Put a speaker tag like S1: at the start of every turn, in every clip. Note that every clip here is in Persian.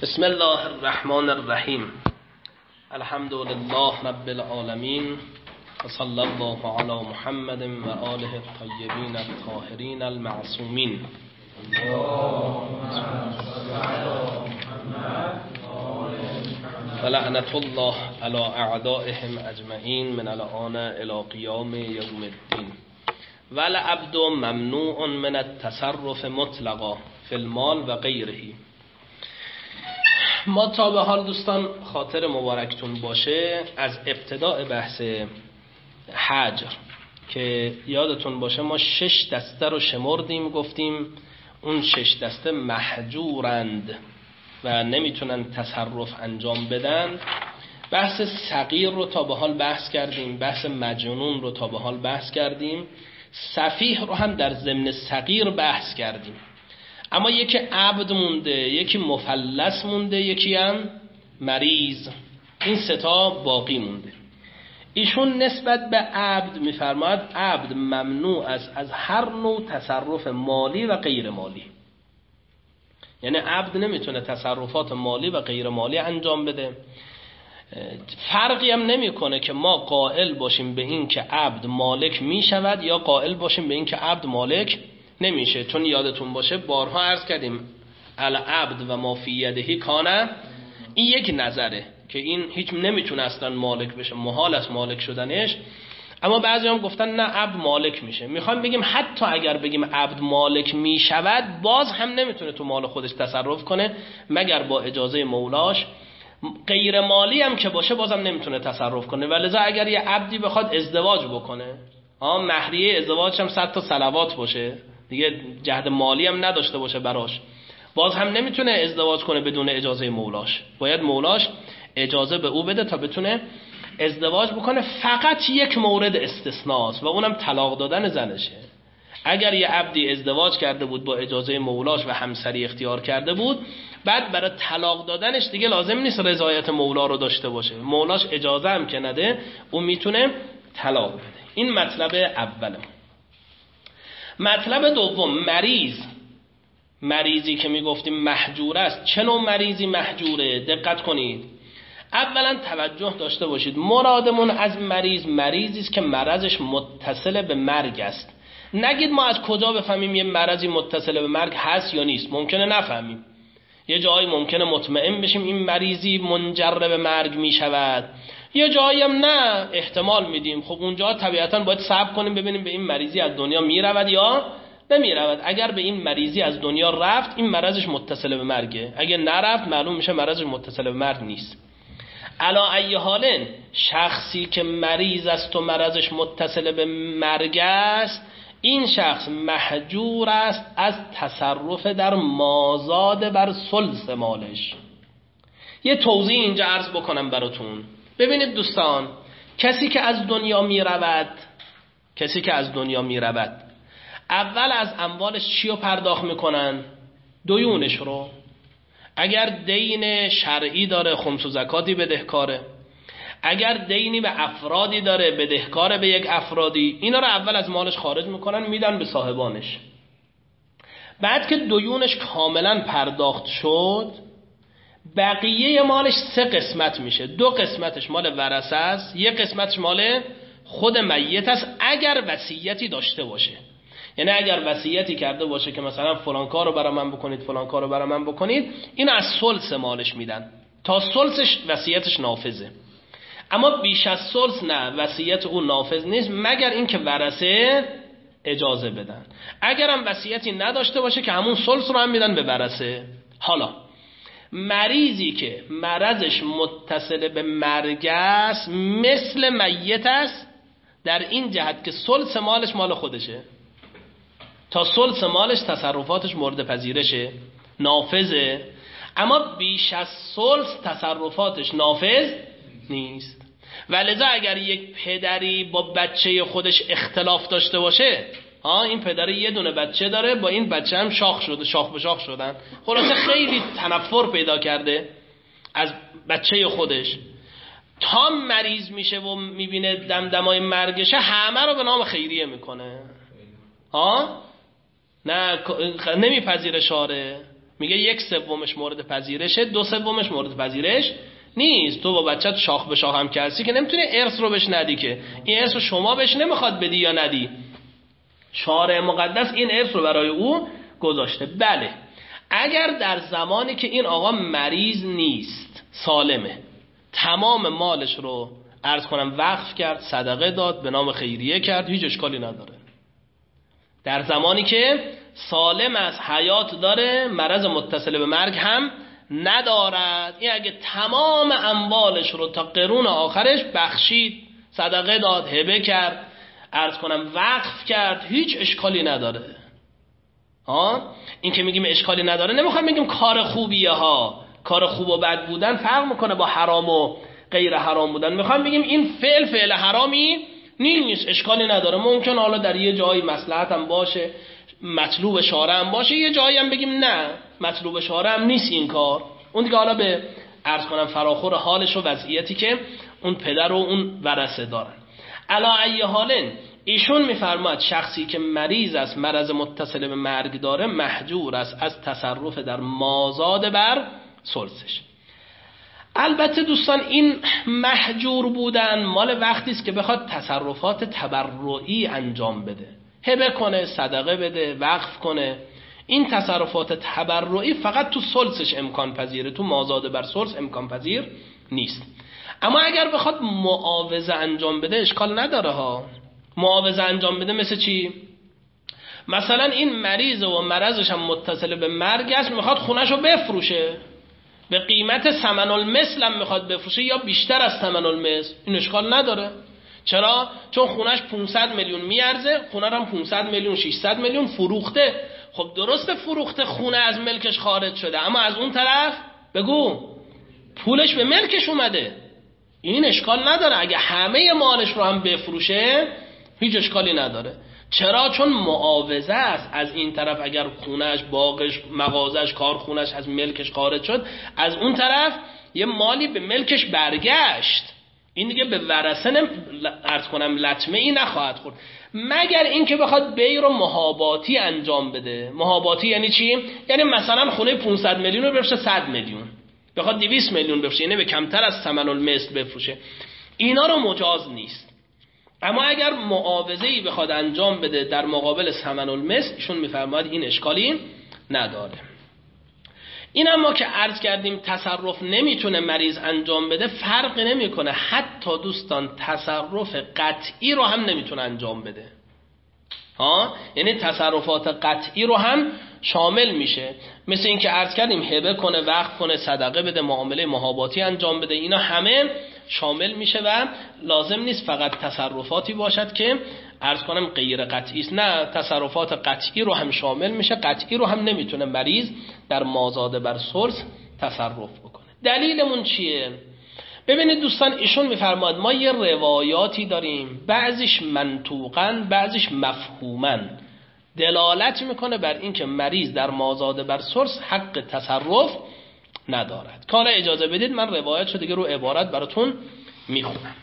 S1: بسم الله الرحمن الرحیم. الحمد لله رب العالمین و صلی الله علی محمد و آله الطیبین الطاهرین المعصومین. و لعنت الله علی اعدائهم اجمعین من الآن الی قیام یوم الدین. والعبد ممنوع من التصرف مطلقا فی المال و غیره. ما تا به حال دوستان خاطر مبارکتون باشه از ابتداء بحث حجر که یادتون باشه ما 6 دسته رو شمردیم، گفتیم اون 6 دسته محجورند و نمیتونن تصرف انجام بدن. بحث صغیر رو تا به حال بحث کردیم، بحث مجنون رو تا به حال بحث کردیم، سفیه رو هم در ضمن صغیر بحث کردیم. اما یکی عبد مونده، یکی مفلس مونده، یکی هم مریض. این سه تا باقی مونده. ایشون نسبت به عبد میفرماید عبد ممنوع است از هر نوع تصرف مالی و غیر مالی. یعنی عبد نمیتونه تصرفات مالی و غیر مالی انجام بده. فرقی هم نمیکنه که ما قائل باشیم به این که عبد مالک میشود یا قائل باشیم به این که عبد مالک نمیشه، چون یادتون باشه بارها عرض کردیم العبد و ما فی یده کانه، این یک نظره که این هیچ نمیتونه اصلا مالک بشه، محال است مالک شدنش. اما بعضی هم گفتن نه عبد مالک میشه. میخوایم بگیم حتی اگر بگیم عبد مالک میشود باز هم نمیتونه تو مال خودش تصرف کنه مگر با اجازه مولاش. غیر مالی هم که باشه بازم نمیتونه تصرف کنه. ولذا اگر یه عبدی بخواد ازدواج بکنه، مهریه ازدواج هم 100 تا صلوات باشه، دیگه جهد مالی هم نداشته باشه براش، باز هم نمیتونه ازدواج کنه بدون اجازه مولاش. باید مولاش اجازه به او بده تا بتونه ازدواج بکنه. فقط یک مورد استثناست و اونم طلاق دادن زنشه. اگر یه عبدی ازدواج کرده بود با اجازه مولاش و همسری اختیار کرده بود، بعد برای طلاق دادنش دیگه لازم نیست رضایت مولا رو داشته باشه، مولاش اجازه هم که نده اون میتونه طلاق بده. این مطلب اوله. مطلب دوم، مریضی که میگفتیم محجور است. چه نوع مریضی محجوره؟ دقت کنید. اولا توجه داشته باشید، مرادمون از مریضی است که مرضش متصل به مرگ است. نگید ما از کجا بفهمیم یه مرضی متصل به مرگ هست یا نیست، ممکنه نفهمیم. یه جایی ممکنه مطمئن بشیم این مریضی منجر به مرگ میشود، یه جایی هم نه احتمال میدیم. خب اونجا طبیعتاً باید صبر کنیم ببینیم به این مریضی از دنیا میرود یا نمیرود. اگر به این مریضی از دنیا رفت این مرضش متصل به مرگه، اگر نرفت معلوم میشه مرضش متصل به مرگ نیست. علا ای حالن شخصی که مریض است و مرضش متصل به مرگ است، این شخص محجور است از تصرف در مازاد بر ثلث مالش. یه توضیح اینجا عرض بکنم براتون. ببینید دوستان، کسی که از دنیا میرود اول از اموالش چی رو پرداخت میکنن؟ دیونش رو. اگر دین شرعی داره خمس و زکاتی بدهکاره، اگر دینی به افرادی داره بدهکاره به یک افرادی، اینا رو اول از مالش خارج میکنن میدن به صاحبانش. بعد که دیونش کاملا پرداخت شد بقیه مالش 3 قسمت میشه. 2 قسمتش مال ورثه است، 1 قسمتش مال خود میت است اگر وصیتی داشته باشه. یعنی اگر وصیتی کرده باشه که مثلا فلان کارو برای من بکنید، فلان کارو برای من بکنید، این از ثلث مالش میدن. تا ثلثش وصیتش نافذه. اما بیش از ثلث نه، وصیت اون نافذ نیست مگر اینکه ورثه اجازه بدن. اگرم وصیتی نداشته باشه که همون ثلث رو هم میدن به ورثه. حالا مریضی که مرضش متصل به مرگ است مثل میت است در این جهت که ثلث مالش مال خودشه، تا ثلث مالش تصرفاتش مورد پذیرشه، نافذه. اما بیش از ثلث تصرفاتش نافذ نیست. ولذا اگر یک پدری با بچه خودش اختلاف داشته باشه، این پدری یه دونه بچه داره، با این بچه هم شاخ به شاخ شدن، خلاصه خیلی تنفر پیدا کرده از بچه خودش، تا مریض میشه و میبینه دمدمای مرگشه همه رو به نام خیریه میکنه. نه نمیپذیره شاره، میگه 1/3 مورد پذیرشه، 2/3 مورد پذیرش نیست. تو با بچت شاخ به شاخ هم کردی که نمیتونی ارث رو بهش ندی، که این ارث رو شما بهش نمیخواد بدی یا ندی. شارع مقدس این ارث رو برای او گذاشته. بله اگر در زمانی که این آقا مریض نیست، سالمه، تمام مالش رو عرض کنم وقف کرد، صدقه داد، به نام خیریه کرد، هیچ اشکالی نداره. در زمانی که سالم از حیات داره، مرض متصل به مرگ هم ندارد، این اگه تمام اموالش رو تا قرون آخرش بخشید، صدقه داد، هبه کرد، عرض کنم وقف کرد، هیچ اشکالی نداره. این که میگیم اشکالی نداره نمیخوایم بگیم کار خوبیه ها. کار خوب و بد بودن فرق میکنه با حرام و غیر حرام بودن. میخوایم بگیم این فعل حرامی نیست، اشکالی نداره. ممکن حالا در یه جایی مصلحت هم باشه، مطلوب شارع هم باشه، یه جایی هم بگیم نه مطلوب شارع هم نیست این کار. اون دیگه حالا به عرض کنم فراخور حالش و وضعیتی که اون پدر و اون ورثه دارن. علا ای حالن ایشون میفرماید شخصی که مریض است، مرض متصل به مرگ داره، محجور است از تصرف در مازاد بر ثلثش. البته دوستان این محجور بودن مال وقتی است که بخواد تصرفات تبرعی انجام بده، هبه کنه، صدقه بده، وقف کنه. این تصرفات تبرعی فقط تو ثلثش امکان پذیره، تو مازاد بر ثلث امکان پذیر نیست. اما اگر بخواد معاوضه انجام بده اشکال نداره ها. معاوضه انجام بده مثل چی؟ مثلا این مریض و مرضش هم متصل به مرگ است، میخواد خونه‌شو بفروشه، به قیمت ثمن المثل هم میخواد بفروشه یا بیشتر از ثمن المثل، این اشکال نداره. چرا؟ چون خونه‌اش 500 میلیون میارزه، خونه هم 500 میلیون 600 میلیون فروخته. خب درسته فروخته، خونه از ملکش خارج شده، اما از اون طرف بگو پولش به ملکش اومده، این اشکال نداره. اگه همه مالش رو هم بفروشه هیچ اشکالی نداره. چرا؟ چون معاوضه است. از این طرف اگر خونهش، باغش، مغازش، کارخونهش از ملکش خارج شد، از اون طرف یه مالی به ملکش برگشت، این دیگه به ورثه عرض کنم لطمه ای نخواهد خورد، مگر اینکه بخواد بیر و محاباتی انجام بده. محاباتی یعنی چی؟ یعنی مثلا خونه 500 میلیون رو بفروشه 100 میلیون، بخواد 200 میلیون بفروشه، یعنی به کمتر از ثمن المثل بفروشه. اینا رو مجاز نیست. اما اگر معاوضه‌ای بخواد انجام بده در مقابل ثمن المثل، ایشون میفرماید این اشکالی نداره. این اما که عرض کردیم تصرف نمیتونه مریض انجام بده، فرق نمیکنه. حتی دوستان تصرف قطعی رو هم نمیتونه انجام بده. یعنی تصرفات قطعی رو هم شامل میشه، مثل این که عرض کردیم هبه کنه، وقف کنه، صدقه بده، معامله محاباتی انجام بده، اینا همه شامل میشه و لازم نیست فقط تصرفاتی باشد که عرض کنم غیر قطعی است. نه، تصرفات قطعی رو هم شامل میشه. قطعی رو هم نمیتونه مریض در مازاد بر ثلث تصرف بکنه. دلیلمون چیه؟ ببینید دوستان، ایشون میفرماد ما یه روایاتی داریم، بعضیش منطوقاً، بعضیش مفهوماً، دلالت میکنه بر این که مریض در مازاد بر ثلث حق تصرف ندارد. که حالا اجازه بدید من روایت شو دیگه رو عبارت براتون میخونم.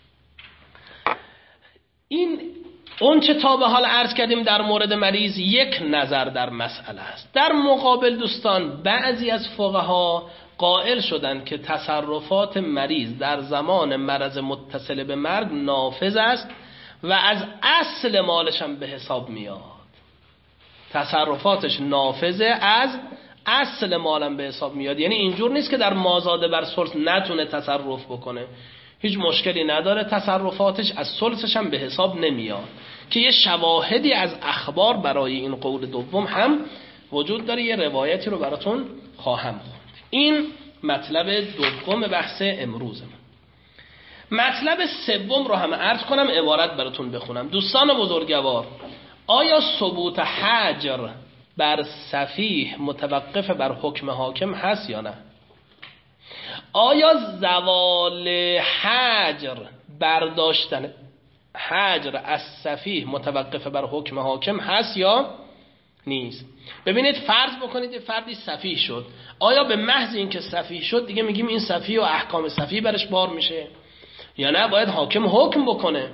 S1: این اون چه تا به حال عرض کردیم در مورد مریض یک نظر در مسئله است. در مقابل دوستان بعضی از فقها قائل شدند که تصرفات مریض در زمان مرض متصل به مرگ نافذ است و از اصل مالش هم به حساب میاد. تصرفاتش نافذه، از اصل مالم به حساب میاد. یعنی اینجور نیست که در مازاد بر ثلث نتونه تصرف بکنه، هیچ مشکلی نداره، تصرفاتش از ثلثش هم به حساب نمیاد. که یه شواهدی از اخبار برای این قول دوم هم وجود داره. یه روایتی رو براتون خواهم خوند. این مطلب دوم بحث امروزمون. مطلب سوم رو هم عرض کنم، عبارت براتون بخونم. دوستان بزرگوار، آیا ثبوت حجر بر سفیه متوقف بر حکم حاکم هست یا نه؟ آیا زوال حجر، برداشتن حجر از سفیه متوقف بر حکم حاکم هست یا نیست؟ ببینید فرض بکنید یه فردی سفیه شد، آیا به محض اینکه سفیه شد دیگه میگیم این سفیه و احکام سفیه برش بار میشه یا نه باید حاکم حکم بکنه؟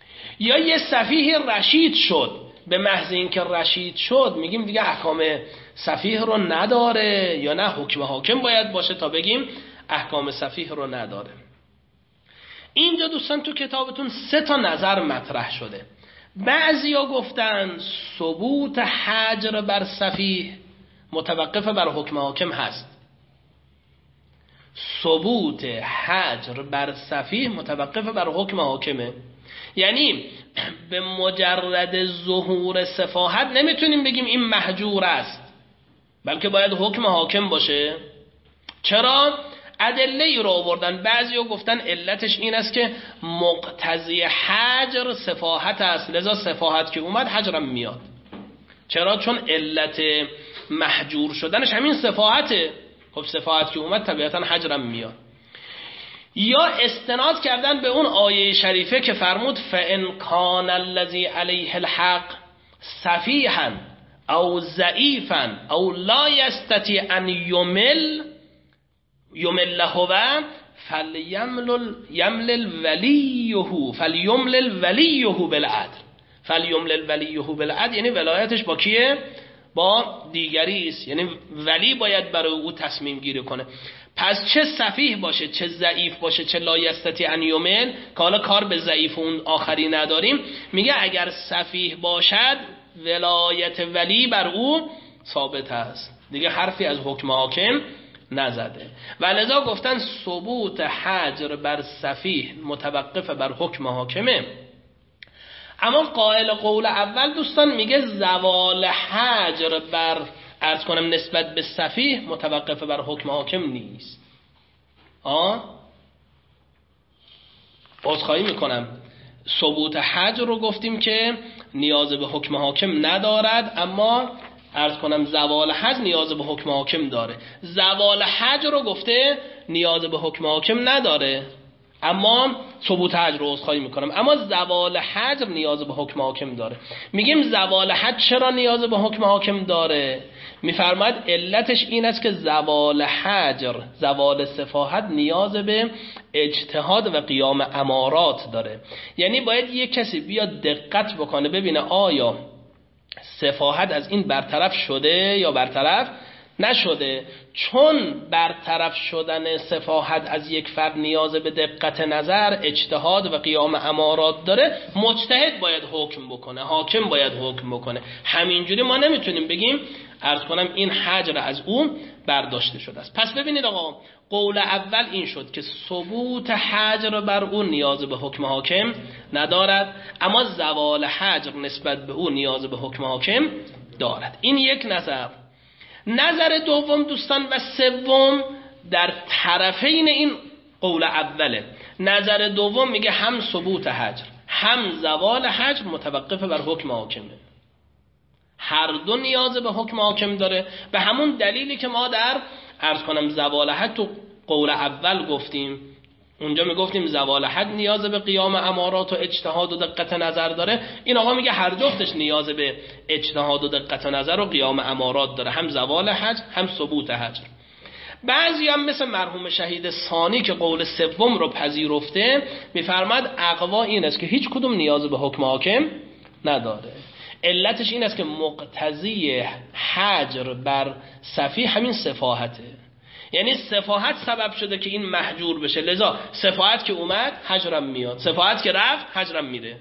S1: یا یه سفیه رشید شد، به محض اینکه رشید شد میگیم دیگه احکام سفیه رو نداره یا نه حکم حاکم باید باشه تا بگیم احکام سفیه رو نداره. اینجا دوستان تو کتابتون 3 تا نظر مطرح شده. بعضیا گفتن ثبوت حجر بر سفیه متوقف بر حکم حاکم هست. ثبوت حجر بر سفیه متوقف بر حکم حاکمه. یعنی به مجرد ظهور سفاهت نمیتونیم بگیم این محجور است، بلکه باید حکم حاکم باشه. چرا؟ ادله ای رو آوردن. بعضیا گفتن علتش این است که مقتضی حجر سفاهت است، لذا سفاهت که اومد حجرم میاد. چرا؟ چون علت محجور شدنش همین سفاهته. خب سفاهت که اومد طبیعتا حجرم میاد. یا استناد کردن به اون آیه شریفه که فرمود فَإِنْ كَانَ الَّذِي عَلَيْهِ الْحَقُّ سَفِيهًا او ضعیفا او لا يستطيع ان یمل هو فلیملل ولیه بالعدل. فلیملل ولیه بالعدل یعنی ولایتش با کیه؟ با دیگری است. یعنی ولی باید برای او تصمیم گیری کنه. پس چه سفیه باشه، چه ضعیف باشه، چه لا یستطیع ان یمل، که حالا کار به ضعیف اون آخری نداریم، میگه اگر سفیه باشد ولایت ولی بر او ثابت است، دیگه حرفی از حکم حاکم نزده. و لذا گفتن ثبوت حجر بر سفیه متوقف بر حکم حاکمه. اما قائل قول اول دوستان میگه زوال حجر بر نسبت به سفیه متوقف بر حکم حاکم نیست. عذرخواهی میکنم، ثبوت حجر رو گفتیم که نیاز به حکم حاکم ندارد، اما زوال حجر نیاز به حکم حاکم داره. زوال حجر رو گفته نیاز به حکم حاکم نداره، اما ثبوت حجر رو عذرخواهی میکنم، اما زوال حجر نیاز به حکم حاکم داره. میگیم زوال حجر چرا نیاز به حکم حاکم داره؟ میفرماید علتش این است که زوال حجر، زوال سفاهت نیاز به اجتهاد و قیام امارات داره. یعنی باید یک کسی بیاد دقت بکنه ببینه آیا سفاهت از این برطرف شده یا برطرف نشده. چون برطرف شدن سفاهت از یک فرد نیاز به دقت نظر، اجتهاد و قیام امارات داره، مجتهد باید حکم بکنه، حاکم باید حکم بکنه. همینجوری ما نمیتونیم بگیم این حجر از اون برداشته شده است. پس ببینید آقا، قول اول این شد که ثبوت حجر بر اون نیاز به حکم حاکم ندارد، اما زوال حجر نسبت به اون نیاز به حکم حاکم دارد. این یک نظر. نظر دوم دوستان و سوم در طرفین این قول اوله. نظر دوم میگه هم ثبوت حجر هم زوال حجر متوقف بر حکم حاکمه، هر دو نیاز به حکم حاکم داره. به همون دلیلی که ما در زوال حد تو قول اول گفتیم، اونجا میگفتیم زوال حد نیاز به قیام امارات و اجتهاد و دقت نظر داره، این آقا میگه هر جفتش نیاز به اجتهاد و دقت نظر و قیام امارات داره، هم زوال حد هم ثبوت حد. بعضی هم مثل مرحوم شهید ثانی که قول سوم رو پذیرفته میفرماد اقوا این است که هیچ کدوم نیاز به حکم حاکم نداره. علتش این است که مقتضی حجر بر سفیه همین سفاهته. یعنی سفاهت سبب شده که این محجور بشه، لذا سفاهت که اومد حجرم میاد، سفاهت که رفت حجرم میره.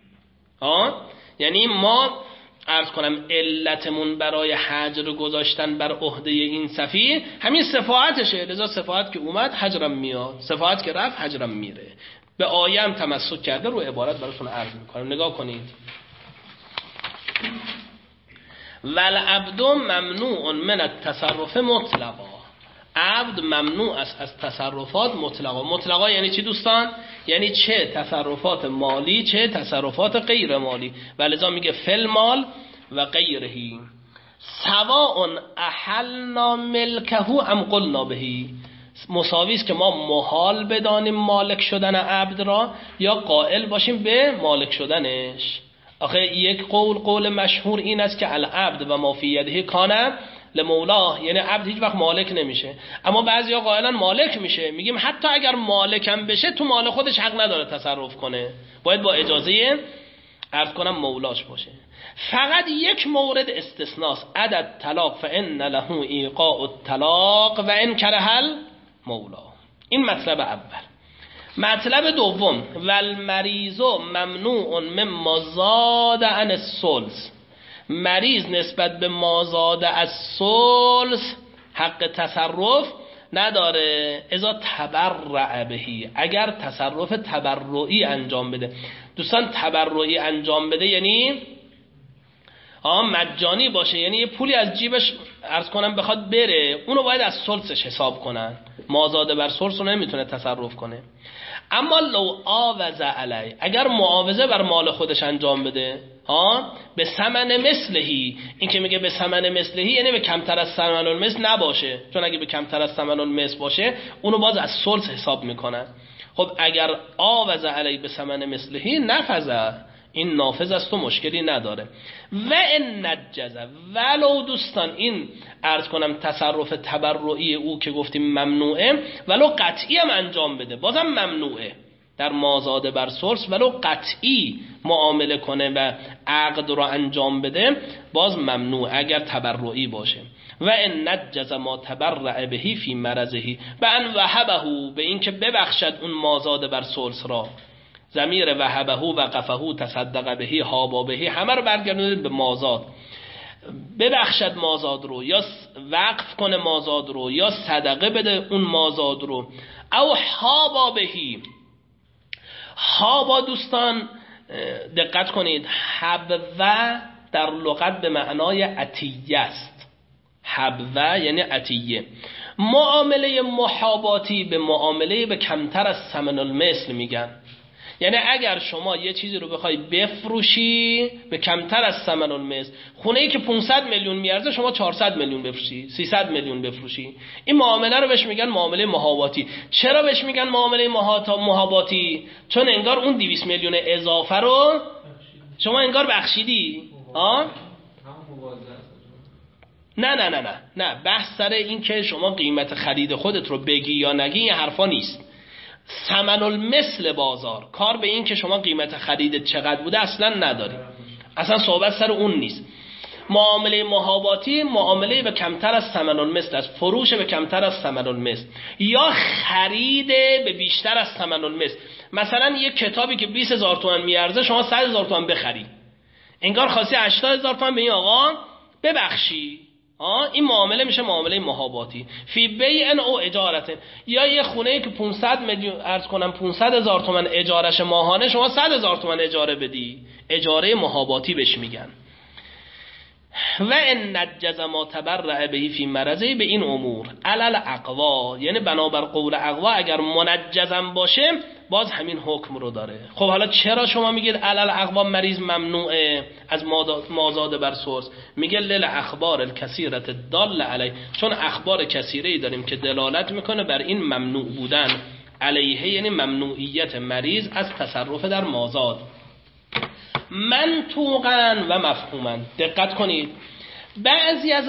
S1: یعنی ما علتمون برای حجر گذاشتن بر عهده این سفیه همین سفاهتشه، لذا سفاهت که اومد حجرم میاد، سفاهت که رفت حجرم میره. به آیه هم تمسک کرده، رو عبارت براتون عرض میکنم، نگاه کنید. والعبد ممنوع من التصرف مطلقا. عبد ممنوع است از تصرفات مطلقا. مطلقا یعنی چی دوستان؟ یعنی چه تصرفات مالی چه تصرفات غیر مالی. ولذا میگه فل مال و غیرهی سواء احلنا ملکه ام قلنا بهی. مساوی است که ما محال بدانیم مالک شدن عبد را یا قائل باشیم به مالک شدنش. آخه یک قول مشهور این است که العبد و ما فی یده کان لمولاه، یعنی عبد هیچ وقت مالک نمیشه، اما بعضیا قائلن مالک میشه. میگیم حتی اگر مالکم بشه تو مال خودش حق نداره تصرف کنه، باید با اجازه مولاش باشه. فقط یک مورد استثناست، عدد طلاق فان له ایقاع الطلاق و ان کره المولا. این مطلب اول. مطلب دوم، والمریض ممنوع مما زاد عن الثلث، مریض نسبت به ما زاد از ثلث حق تصرف نداره اذا تبرع بهی، اگر تصرف تبرعی انجام بده. دوستان تبرعی انجام بده یعنی مجانی باشه، یعنی یه پولی از جیبش عرض کنم بخواد بره، اونو باید از ثلثش حساب کنن، مازاده بر ثلث رو نمیتونه تصرف کنه. اما لو آوز علی، اگر معاوضه بر مال خودش انجام بده، به ثمن مثلهی، این که میگه به ثمن مثلهی یعنی به کمتر از ثمن المثل نباشه، چون اگه به کمتر از ثمن المثل باشه اونو باز از ثلث حساب میکنن. خب اگر آوز علی به ثمن مثلهی نفذه، این نافذ است و مشکلی نداره. و ان نجز، ولو دوستان این عرض کنم تصرف تبرعی او که گفتیم ممنوعه، ولو قطعی هم انجام بده بازم ممنوعه، در مازاده بر ثلث ولو قطعی معامله کنه و عقد رو انجام بده باز ممنوع اگر تبرعی باشه. و ان نجز ما تبرع بهی فی مرضه، به ان وهبه، به این که ببخشد اون مازاده بر ثلث را، ضمیر وهبه وقفه تصدق بهی حابا بهی همه رو برگردونید به مازاد، ببخشد مازاد رو یا وقف کنه مازاد رو یا صدقه بده اون مازاد رو. او حابا بهی، حابا دوستان دقت کنید، حبوه در لغت به معنای عطیه است، حبوه یعنی عطیه. معامله محاباتی به معامله به کمتر از ثمن المثل میگن، یعنی اگر شما یه چیزی رو بخوای بفروشی به کمتر از ثمن المثل، خونه‌ای که 500 میلیون میارزه شما 400 میلیون بفروشی، 300 میلیون بفروشی، این معامله رو بهش میگن معامله محاباتی. چرا بهش میگن معامله محاباتی؟ چون انگار اون 200 میلیون اضافه رو شما انگار بخشیدی. نه بحث سر این که شما قیمت خرید خودت رو بگی یا نگی این حرفا نیست. ثمن المثل بازار، کار به این که شما قیمت خریدت چقدر بوده اصلا نداری، اصلا صحبت سر اون نیست. معامله محاباتی معامله به کمتر از ثمن المثل است، فروش به کمتر از ثمن المثل یا خرید به بیشتر از ثمن المثل. مثلا یک کتابی که 20,000 تومان میارزه شما 100,000 تومان بخری، انگار خواستی 80,000 تومان به این آقا ببخشی، این معامله میشه معامله محاباتی. فی بیع او اجارت، یا یه خونه‌ای که 500 میلیون عرض کنم 500,000 تومان اجارش ماهانه شما 100,000 تومان اجاره بدی، اجاره محاباتی بهش میگن. و ان نجز ما تبرع بهی فی مرضه، به این امور علل اقوا، یعنی بنابر قول اقوا اگر منجزم باشه باز همین حکم رو داره. خب حالا چرا شما میگید علل اقوا مریض ممنوعه از مازاد بر ثلث؟ میگه لل اخبار الکثیرة الدال علی، چون اخبار کثیره‌ای داریم که دلالت میکنه بر این ممنوع بودن، علیه یعنی ممنوعیت مریض از تصرف در مازاد، منطوقاً و مفهوماً. دقت کنید، بعضی از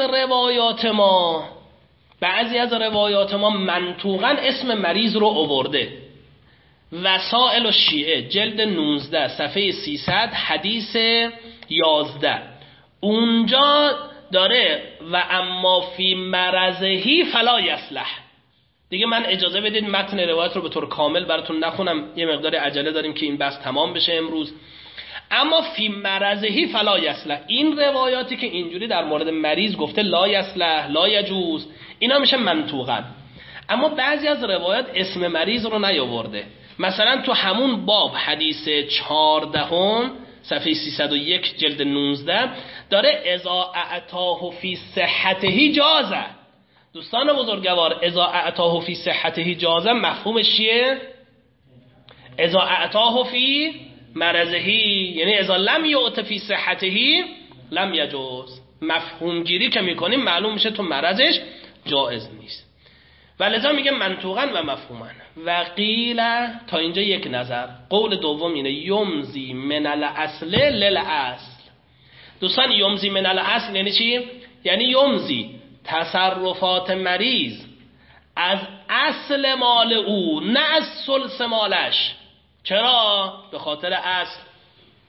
S1: روایات ما منطوقاً اسم مریض رو آورده. وسائل الشیعه جلد 19 صفحه 300 حدیث 11 اونجا داره و اما فی مرضهی فلا یصلح. دیگه من اجازه بدید متن روایت رو به طور کامل براتون نخونم، یه مقدار عجله داریم که این بحث تمام بشه امروز. اما فی مرضهی فلا یصلح، این روایاتی که اینجوری در مورد مریض گفته لا یصلح لا یجوز، اینا میشه منطوقاً. اما بعضی از روایات اسم مریض رو نیاورده. مثلا تو همون باب حدیث 14 صفحه 301 جلد 19 داره اذا اعطاه فی صحته جازه. دوستان بزرگوار، اذا اعطاه فی صحته جازه مفهومش چیه؟ اذا اعطاه فی مرضهی یعنی اذا لم یعط فی صحته لم یجوز. مفهوم گیری که میکنیم معلوم میشه تو مرضش جائز نیست، ولذا میگه منطوقاً و مفهوماً. و قیل، تا اینجا یک نظر. قول دوم اینه یمزی من الاصل للاصل. دوستان یمزی من الاصل یعنی چی؟ یعنی یمزی تصرفات مریض از اصل مال او نه از ثلث مالش. چرا؟ به خاطر اصل.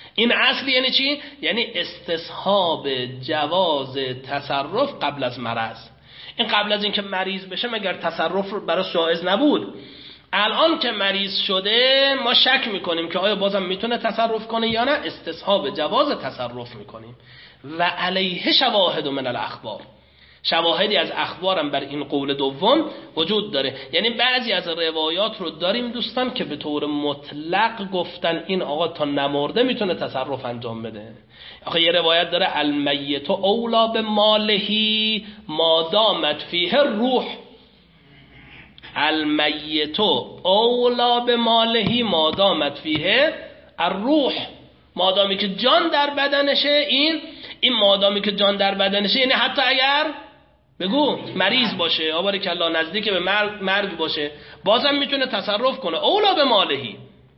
S1: این اصل یعنی چی؟ یعنی استصحاب جواز تصرف قبل از مرض. این قبل از اینکه مریض بشه مگر تصرف براش جایز نبود؟ الان که مریض شده ما شک میکنیم که آیا بازم میتونه تصرف کنه یا نه، استصحاب جواز تصرف میکنیم. و علیه شواهد من الاخبار، شواهدی از اخبارم بر این قول دوم وجود داره. یعنی بعضی از روایات رو داریم دوستان که به طور مطلق گفتن این آقا تا نمرده میتونه تصرف انجام بده. آخه یه روایت داره المیت اولا به مالهی ما دامت فیه روح، المیت اولا به مالهی ما دامت فیه الروح، مادامی که جان در بدنشه، این مادامی که جان در بدنشه یعنی حتی اگر بگو مریض باشه، آبارک الله نزدیک به مرگ باشه، بازم میتونه تصرف کنه. اولا به مالهی.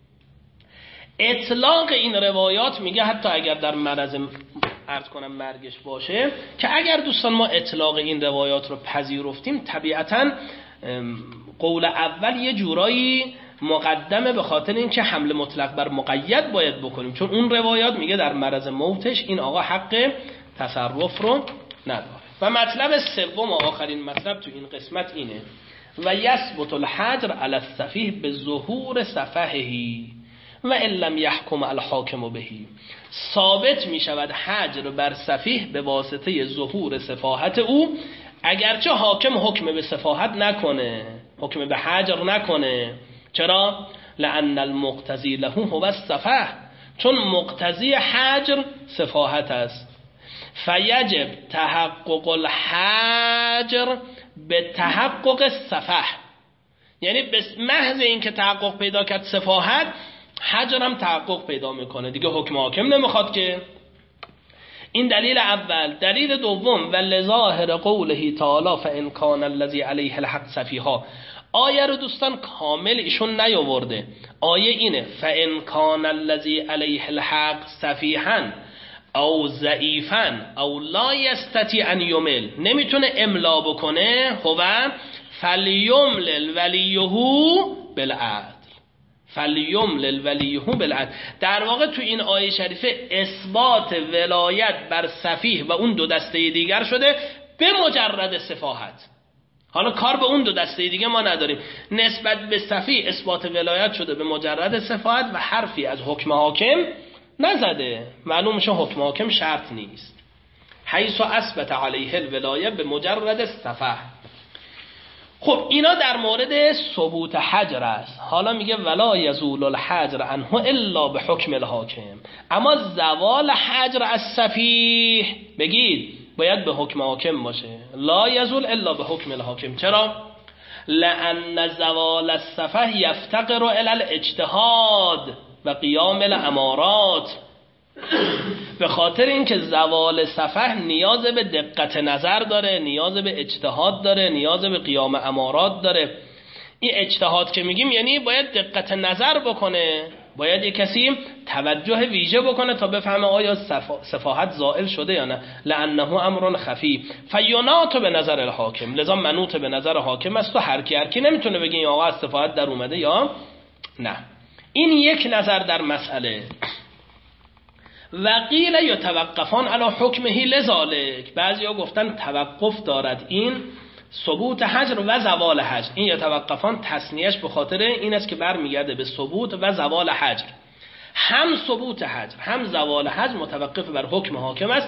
S1: اطلاق این روایات میگه حتی اگر در مرض عرض کنم مرگش باشه، که اگر دوستان ما اطلاق این روایات رو پذیرفتیم طبیعتاً قول اول یه جورایی مقدمه، به خاطر اینکه حمل مطلق بر مقید باید بکنیم، چون اون روایات میگه در مرض موتش این آقا حق تصرف رو نداره. و مطلب سوم و آخرین مطلب تو این قسمت اینه و یثبت الحجر علی السفیه به ظهور سفههی و ان لم یحکم الحاکم بهی. ثابت می شود حجر بر سفیه به واسطه ظهور سفاهت او، اگرچه حاکم حکم به سفاهت نکنه، حکم به حجر نکنه. چرا؟ لأن المقتضی له هو السفه، چون مقتضی حجر سفاهت است. فیجب تحقق الحجر به تحقق السفه، یعنی به محض اینکه تحقق پیدا کرد سفاهت، حجر هم تحقق پیدا میکنه دیگه، حکم حاکم نمیخواد که. این دلیل اول. دلیل دوم و لظاهر قوله تعالی فان کان الذی علیه الحق سفیها. آیه رو دوستان کامل ایشون نیاورده. آیه اینه فان کان الذی علیه الحق سفیها او ضعیفا او لا یستطیع ان یمل، نمیتونه املا بکنه، هو فلیملل ولیه بالعدل، فلیملل ولیه بالعدل. در واقع تو این آیه شریفه اثبات ولایت بر سفیه و اون دو دسته دیگر شده به مجرد سفاهت. حالا کار به اون دو دسته دیگه ما نداریم، نسبت به سفیه اثبات ولایت شده به مجرد سفاهت و حرفی از حکم حاکم نزده. معلوم میشه حکم حاکم شرط نیست. حیث اثبت علیه الولایه به مجرد سفه. خب اینا در مورد ثبوت حجر است. حالا میگه ولا یزول الحجر عنه الا به حکم الحاکم. اما زوال حجر از سفیه بگید باید به حکم حاکم باشه. لا یزول الا به حکم الحاکم. چرا؟ لأن زوال السفه یفتقر الی الاجتهاد و قیام الامارات. به خاطر اینکه زوال سفه نیاز به دقت نظر داره، نیاز به اجتهاد داره، نیاز به قیام امارات داره. این اجتهاد که میگیم یعنی باید دقت نظر بکنه، باید یک کسی توجه ویژه بکنه تا بفهمه آیا سفاهت زائل شده یا نه. لانه امر خفی فینات به نظر الحاکم، لذا منوط به نظر حاکم است و هر کی نمیتونه بگه این آقا از سفاهت در اومده یا نه. این یک نظر در مسئله. وقیل یتوقفان علی حکمه لذالک. بعضیا گفتن توقف دارد این ثبوت حجر و زوال حجر. این یتوقفان تثنیهش به خاطر این است که برمیگرده به ثبوت و زوال حجر. هم ثبوت حجر هم زوال حجر متوقف بر حکم حاکم است.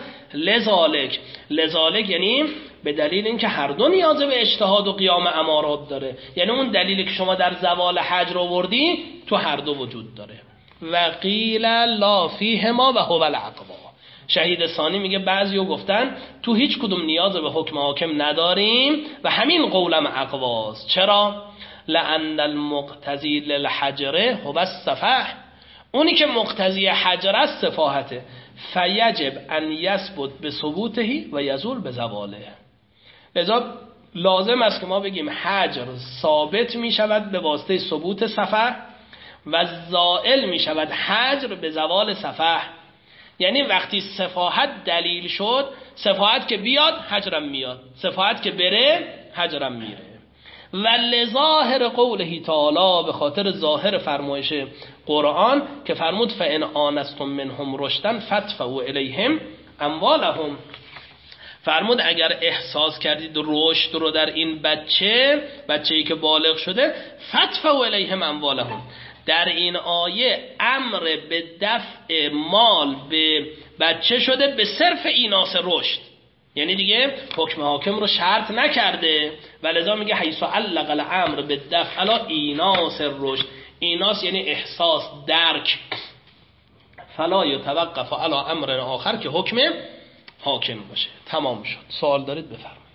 S1: لذالک یعنی به دلیل اینکه هر دو نیاز به اجتهاد و قیام امارات داره. یعنی اون دلیلی که شما در زوال حجر آوردی تو هر دو وجود داره. وقیل لا فیهما و هو العقوا. شهید ثانی میگه بعضیو گفتن تو هیچ کدوم نیاز به حکم حاکم نداریم و همین قولم اقواست. چرا؟ لأن المقتضی للحجر هو السفه. اونی که مقتضی حجر است سفاهته. فیجب ان یثبت بثبوته و یزول بزواله. لذا لازم است که ما بگیم حجر ثابت می شود به واسطه ثبوت سفه و زائل می شود حجر به زوال سفه. یعنی وقتی سفاهت دلیل شد، سفاهت که بیاد حجرم میاد، سفاهت که بره حجرم میره. و لظاهر قوله تعالی، به خاطر ظاهر فرمایش قرآن که فرمود فان آنستم منهم رشدا فادفعوا الیهم اموالهم، فرمود اگر احساس کردید رشد رو در این بچه‌ای که بالغ شده، فادفعوا الیهم اموالهم، در این آیه امر به دفع مال به بچه شده به صرف ایناس رشد، یعنی دیگه حکم حاکم رو شرط نکرده و لذا میگه حیث علق الامر به دفع علی ایناس رشد. ایناس یعنی احساس، درک. فلا یتوقف علی امر آخر که حکم حاکم باشه. تمام شد. سوال دارید بفرمایید.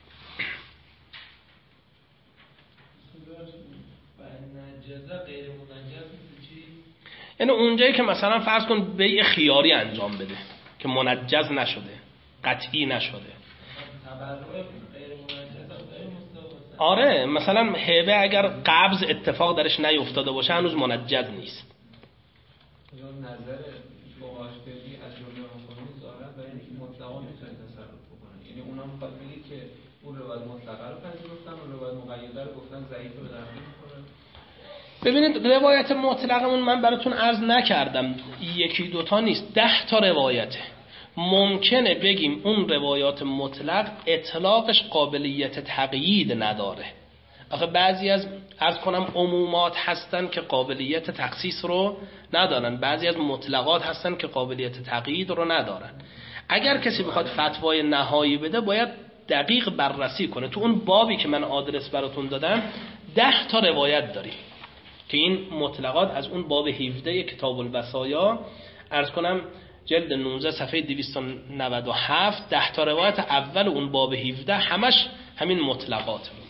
S1: یعنی اونجایی که مثلا فرض کن بیع خیاری انجام بده که منجز نشده، قطعی نشده. آره مثلا هبه اگر قبض اتفاق درش نیفتاده باشه هنوز منجز نیست.
S2: نظر مقاشفی از جمله مفهومی ظاهرا برای اینکه مطلقا میتونه تصرف بکنه، یعنی اونا میخواد بگه که اون روایت مطلقه رو پذیرفتن، اون روایت مقیده رو گفتن ضعیف رو درمیان میکنن.
S1: ببینید روایت مطلقمون من براتون عرض نکردم، یکی دوتا نیست، 10 تا روایته. ممکنه بگیم اون روایات مطلق اطلاقش قابلیت تقیید نداره. آخه بعضی از عرض کنم عمومات هستن که قابلیت تخصیص رو ندارن، بعضی از مطلقات هستن که قابلیت تقیید رو ندارن. اگر کسی بخواد فتوای نهایی بده باید دقیق بررسی کنه. تو اون بابی که من آدرس براتون دادم 10 تا روایت داریم که این مطلقات از اون باب 17 کتاب الوصایا عرض کنم جلد 19 صفحه 297 10 تا روایت اول اون باب 17 همش همین مطلقات بود.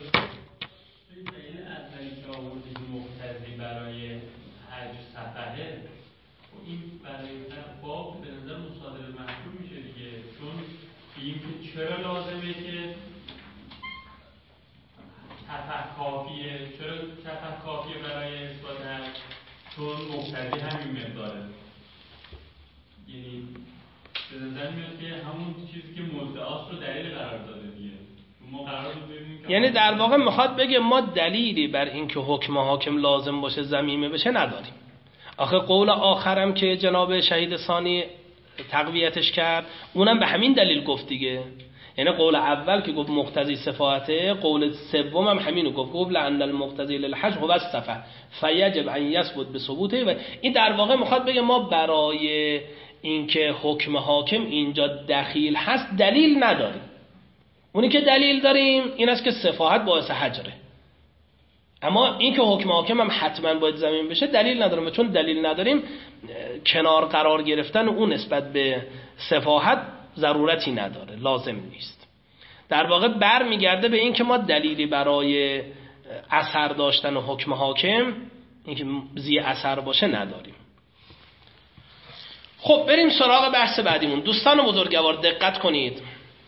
S3: این برای باب به نظر مصادره محکوم میشه دیگه، چون این که چرا لازمه که تفح کافیه، چرا تفح کافیه برای اثبات حج، چون مقتضی همین مقداره. یعنی به نظر میاد که همون چیزی که مدعاست رو دلیل قرار داده دیگه. ما قرار ببینیم
S1: یعنی در واقع میخواد بگه ما دلیلی بر این که حکم حاکم لازم باشه ضمیمه بشه نداریم. آخه قول آخرم که جناب شهید ثانی تقویتش کرد اونم به همین دلیل گفت دیگه. یعنی قول اول که گفت مقتضی صفاته، قول سوم هم همینو گفت لأن المقتضی للحج هو الصفه فیجب ان یثبت بثبوته. و این در واقع میخواد بگه ما برای اینکه حکم حاکم اینجا دخیل هست دلیل نداریم. اونی که دلیل داریم این است که صفاحت باعث حجره، اما این که حکم حاکم هم حتما باید زمین بشه دلیل نداریم. چون دلیل نداریم کنار قرار گرفتن اون نسبت به صفاحت ضرورتی نداره، لازم نیست. در واقع بر میگرده به این که ما دلیلی برای اثر داشتن حکم حاکم این که ذی اثر باشه نداریم. خب بریم سراغ بحث بعدیمون. دوستان بزرگوار دقت کنید،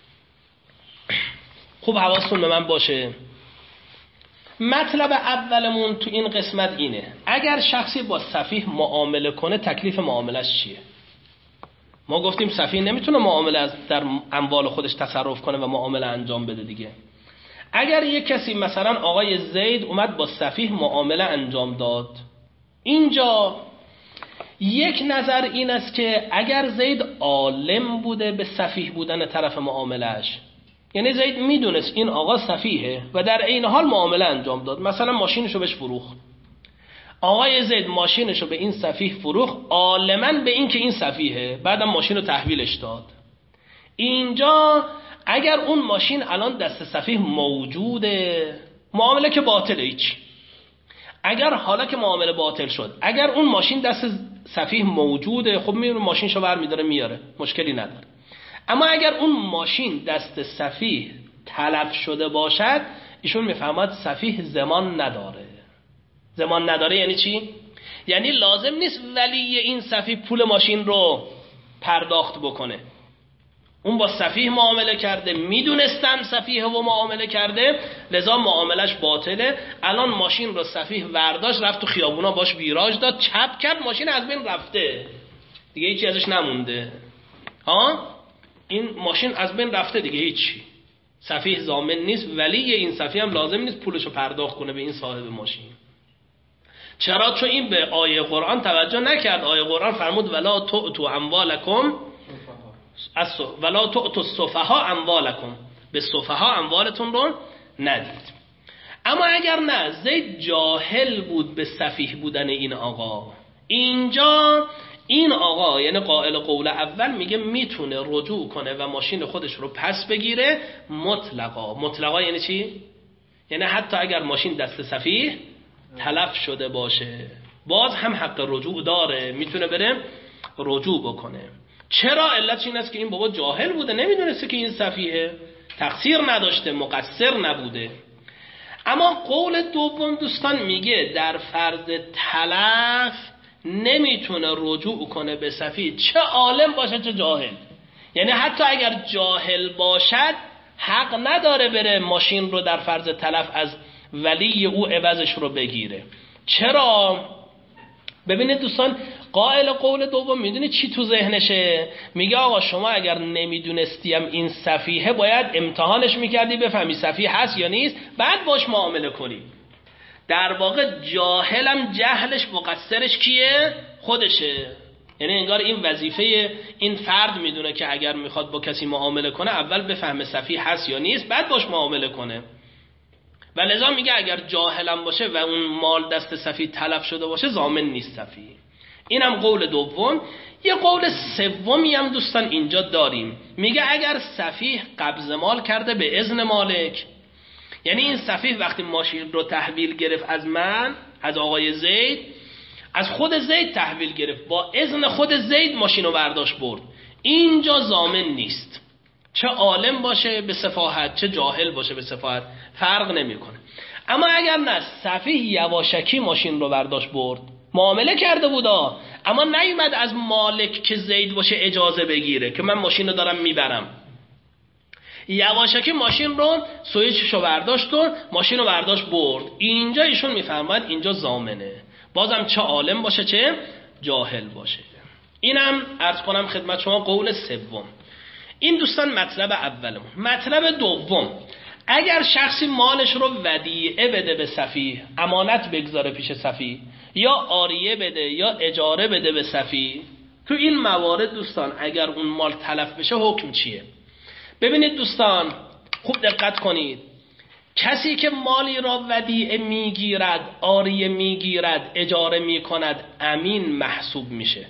S1: خوب حواستون به من باشه. مطلب اولمون تو این قسمت اینه اگر شخصی با سفیه معامله کنه تکلیف معاملش چیه؟ ما گفتیم سفیه نمیتونه معامله در اموال خودش تصرف کنه و معامله انجام بده دیگه. اگر یک کسی مثلا آقای زید اومد با سفیه معامله انجام داد، اینجا یک نظر این است که اگر زید عالم بوده به سفیه بودن طرف معاملهش، یعنی زید میدونست این آقا سفیهه و در این حال معامله انجام داد، مثلا ماشینشو بهش فروخت، آقای زید ماشینشو به این سفیه فروخت عالماً به این که این سفیهه، بعدم ماشینو تحویلش داد. اینجا اگر اون ماشین الان دست سفیه موجوده معامله که باطله هیچ. اگر حالا که معامله باطل شد اگر اون ماشین دست سفیه موجوده خب میره ماشینشو برمی‌داره میاره، مشکلی نداره. اما اگر اون ماشین دست سفیه تلف شده باشد ایشون میفهمد سفیه ضمان نداره. ضمان نداره یعنی چی؟ یعنی لازم نیست ولی این سفیه پول ماشین رو پرداخت بکنه. اون با سفیه معامله کرده، میدونستم سفیه و معامله کرده لذا معاملش باطله. الان ماشین رو سفیه ورداشت رفت تو خیابونا باش ویراژ داد، چپ کرد، ماشین از بین رفته دیگه، هیچی ازش نمونده. این ماشین از بین رفته دیگه، هیچی. سفیه ضامن نیست، ولی این سفیه هم لازم نیست پولشو پرداخت کنه به این صاحب ماشین. چرا؟ چون این به آیه قرآن توجه نکرد. آیه قرآن فرمود ولا تؤتوا اموالکم ولا تؤتوا السفهاء اموالکم، به سفها اموالتون رو ندید. اما اگر نه زید جاهل بود به سفیه بودن این آقا، اینجا این آقا یعنی قائل قول اول میگه میتونه رجوع کنه و ماشین خودش رو پس بگیره مطلقا. مطلقا یعنی چی؟ یعنی حتی اگر ماشین دست سفیه تلف شده باشه باز هم حق رجوع داره، میتونه بره رجوع بکنه. چرا؟ علتش این است که این بابا جاهل بوده، نمیدونسته که این سفیه، تقصیر نداشته، مقصر نبوده. اما قول دوم دوستان میگه در فرض تلف نمیتونه رجوع کنه به سفیه، چه عالم باشه چه جاهل. یعنی حتی اگر جاهل باشد حق نداره بره ماشین رو در فرض تلف از ولی او عوضش رو بگیره. چرا؟ ببینید دوستان، قائل قول دوم میدونی چی تو ذهنشه؟ میگه آقا شما اگر نمیدونستیم این سفیه باید امتحانش میکردی بفهمی سفیه هست یا نیست بعد باش معامله کنی. در واقع جاهلم جهلش مقصرش کیه؟ خودشه. یعنی انگار این وظیفه این فرد میدونه که اگر میخواد با کسی معامله کنه اول بفهمه سفیه هست یا نیست بعد باش معامله کنه. و لذا میگه اگر جاهلم باشه و اون مال دست سفیه تلف شده باشه ضامن نیست سفیه. اینم قول دوم. یه قول سومی هم دوستان اینجا داریم، میگه اگر سفیه قبض مال کرده به اذن مالک، یعنی این سفیه وقتی ماشین رو تحویل گرفت از من، از آقای زید، از خود زید تحویل گرفت، با اذن خود زید ماشین رو برداشت برد، اینجا ضامن نیست. چه عالم باشه به سفاهت چه جاهل باشه به سفاهت فرق نمیکنه. اما اگر نه سفیه یواشکی ماشین رو برداشت برد، معامله کرده بودا اما نیومد از مالک که زید باشه اجازه بگیره که من ماشین رو دارم میبرم، یواشکی ماشین رو سویچش رو برداشت و ماشین رو برداشت برد، اینجا ایشون میفرماید اینجا ضامنه، بازم چه عالم باشه چه جاهل باشه. اینم عرض کنم خدمت شما قول سوم. این دوستان مطلب اولمون. مطلب دوم، اگر شخصی مالش رو ودیعه بده به سفیه، امانت بگذاره پیش سفیه، یا عاریه بده یا اجاره بده به سفیه، تو این موارد دوستان اگر اون مال تلف بشه حکم چیه؟ ببینید دوستان خوب دقت کنید، کسی که مالی را ودیعه میگیرد، عاریه میگیرد، اجاره میکند، امین محسوب میشه.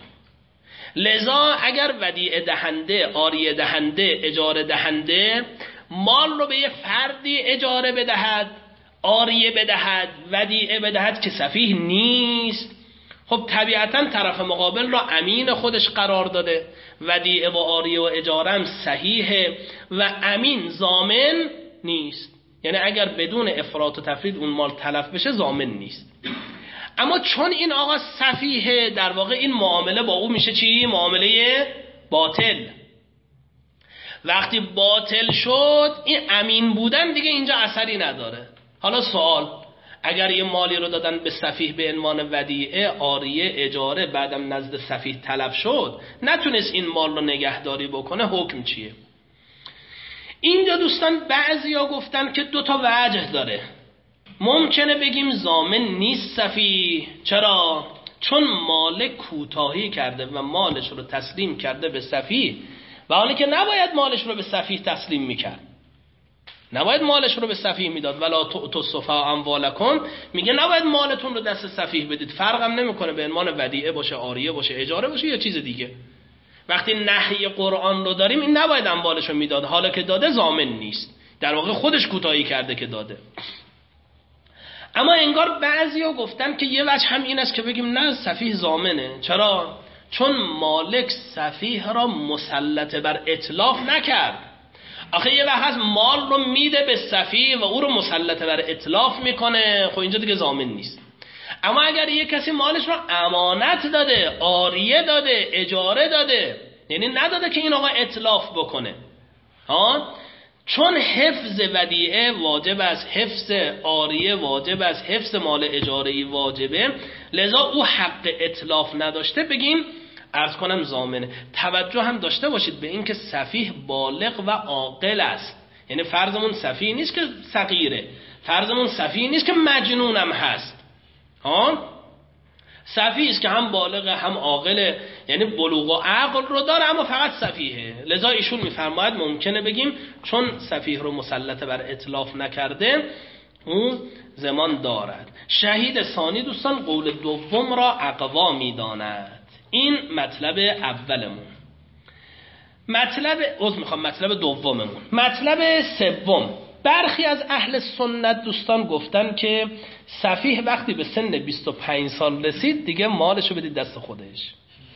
S1: لذا اگر ودیعه دهنده، عاریه دهنده، اجاره دهنده مال رو به یک فردی اجاره بدهد، عاریه بدهد، ودیعه بدهد که سفیه نیست، خب طبیعتا طرف مقابل را امین خودش قرار داده، ودیعه و عاریه و اجاره هم صحیحه و امین ضامن نیست. یعنی اگر بدون افراط و تفرید اون مال تلف بشه ضامن نیست. اما چون این آقا سفیه، در واقع این معامله با او میشه چی؟ معامله باطل. وقتی باطل شد این امین بودن دیگه اینجا اثری نداره. حالا سوال، اگر یه مالی رو دادن به سفیه به عنوان ودیعه، عاریه، اجاره، بعدم نزد سفیه تلف شد، نتونست این مال رو نگهداری بکنه، حکم چیه؟ اینجا دوستان بعضیا گفتن که دو تا وجه داره. ممکنه بگیم ضامن نیست سفیه. چرا؟ چون مالک کوتاهی کرده و مالش رو تسلیم کرده به سفیه، و حالی که نباید مالش رو به سفیه تسلیم میکرد، نباید مالش رو به سفیه میداد. ولا تؤتوا السفهاء اموالکم، میگه نباید مالتون رو دست سفیه بدید. فرقم نمیکنه به عنوان ودیعه باشه، عاریه باشه، اجاره باشه یا چیز دیگه. وقتی نهی قرآن رو داریم این نباید اموالش رو میداد، حالا که داده ضامن نیست، در واقع خودش کوتاهی کرده که داده. اما انگار بعضیا گفتن که یه وجه هم این است که بگیم نه سفیه ضامنه. چرا؟ چون مالک سفیه را مسلط بر اتلاف نکرد. آخه یه وقت هست مال رو میده به سفیه و او رو مسلط بر اتلاف میکنه، خب اینجا دیگه ضامن نیست. اما اگر یه کسی مالش رو امانت داده، عاریه داده، اجاره داده، یعنی نداده که این آقا اتلاف بکنه، چون حفظ ودیعه واجب است، حفظ عاریه واجب است، حفظ مال اجاره‌ای واجبه، لذا او حق اتلاف نداشته، بگیم عرض کنم ضامنه. توجه هم داشته باشید به این که سفیه بالغ و عاقل است، یعنی فرضمون سفیه نیست که صغیره، فرضمون سفیه نیست که مجنونم هست. سفیه است که هم بالغه هم عاقله، یعنی بلوغ و عقل رو داره اما فقط سفیهه. لذا ایشون میفرماید ممکنه بگیم چون سفیه رو مسلط بر اتلاف نکرده اون زمان دارد. شهید ثانی دوستان قول دوم را اقوا میداند. این مطلب اولمون. مطلب دوممون. مطلب سوم، برخی از اهل سنت دوستان گفتن که سفیه وقتی به سن 25 سال رسید دیگه مالشو بدید دست خودش.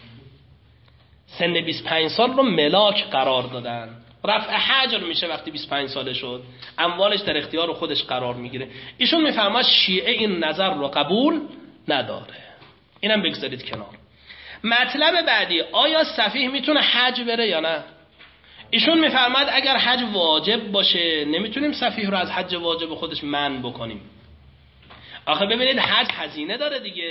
S1: سن 25 سال رو ملاک قرار دادن. رفع حجر میشه وقتی 25 ساله شد، اموالش در اختیار خودش قرار میگیره. ایشون میفرماید شیعه این نظر رو قبول نداره. اینم بگذارید کنار. مطلب بعدی، آیا سفیه میتونه حج بره یا نه؟ ایشون میفرماید اگر حج واجب باشه نمیتونیم سفیه رو از حج واجب خودش منع بکنیم. آخه ببینید حج هزینه داره دیگه،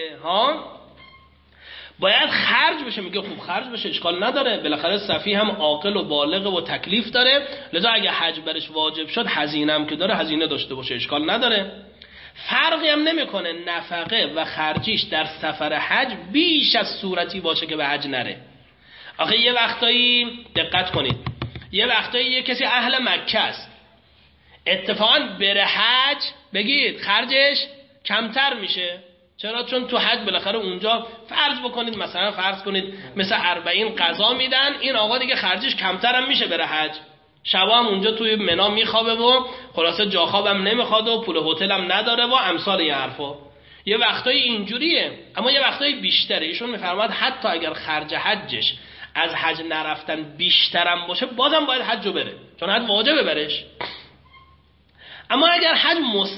S1: باید خرج بشه. میگه خوب خرج بشه اشکال نداره، بالاخره سفیه هم عاقل و بالغ و تکلیف داره، لذا اگه حج برش واجب شد هزینه هم که داره هزینه داشته باشه اشکال نداره. فرقی هم نمیکنه نفقه و خرجیش در سفر حج بیش از صورتی باشه که به حج نره. آخه یه وقتایی دقت کنید، یه وقتایی یه کسی اهل مکه است اتفاقا بره حج بگید خرجش کمتر میشه. چرا؟ چون تو حج بالاخره اونجا فرض کنید مثل 40 قضا میدن، این آقا دیگه خرجش کمتر هم میشه بره حج، شبا هم اونجا توی منا میخوابه و خلاصه جا خوابم نمیخواد و پول هتل هم نداره و امثال این حرفا. یه وقتایی اینجوریه اما یه وقتایی بیشتره. ایشون میفرماید حتی اگر خرج حجش از حج نرفتن بیشترم باشه بازم باید حجو بره، چون حج واجبه برش. اما اگر حج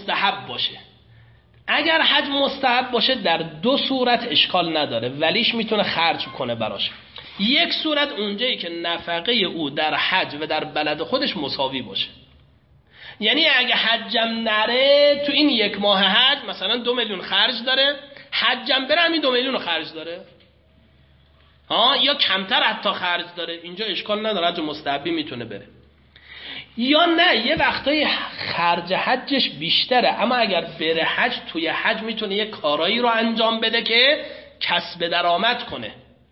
S1: مستحب باشه در دو صورت اشکال نداره، ولیش میتونه خرج کنه براش. یک صورت اونجایی که نفقه او در حج و در بلد خودش مساوی باشه، یعنی اگه حجم نره تو این 1 ماه حج مثلا 2 میلیون خرج داره، حجم بره همین 2 میلیون خرج داره یا کمتر حتی خرج داره، اینجا اشکال نداره، حج مستحبی میتونه بره. یا نه یه وقتای خرج حجش بیشتره اما اگر بره حج توی حج میتونه یه کارایی رو انجام بده که کسب درآمد کنه.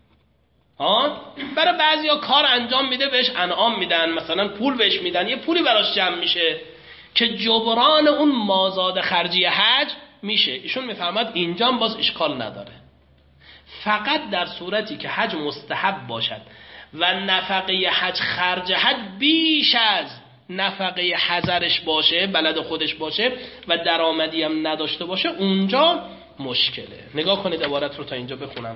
S1: برای بعضیا کار انجام میده بهش انعام میدن، مثلا پول بهش میدن، یه پولی براش جمع میشه که جبران اون مازاد خرجی حج میشه. ایشون میفرماد اینجا باز اشکال نداره، فقط در صورتی که حج مستحب باشد و نفقه حج خرج حج بیش از نفقه حضرش باشه، بلد خودش باشه و درآمدی هم نداشته باشه، اونجا مشکله. نگاه کنید عبارت رو تا اینجا بخونم.